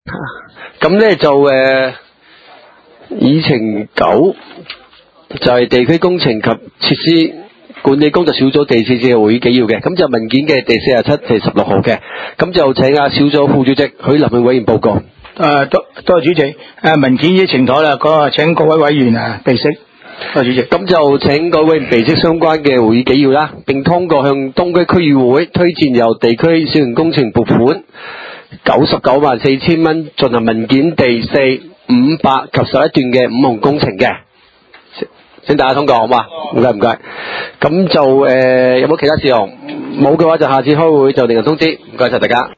咁咧就議程9就係地區工程及設施管理工作小組第4次會議紀要嘅，咁就文件嘅第47、第16號嘅，咁就請小組副主席許林永委員報告。 多謝主席，文件已經呈台啦，請各位委員備悉。多謝主席。 咁就請各位備悉相關嘅會議紀要啦，並通過向東區區議會推薦由地區小型工程撥款994000蚊進行文件第4、500及11段嘅5項工程嘅，請大家通過好嘛？唔該。咁就有冇其他事項？冇嘅話就下次開會就另行通知。唔該晒大家。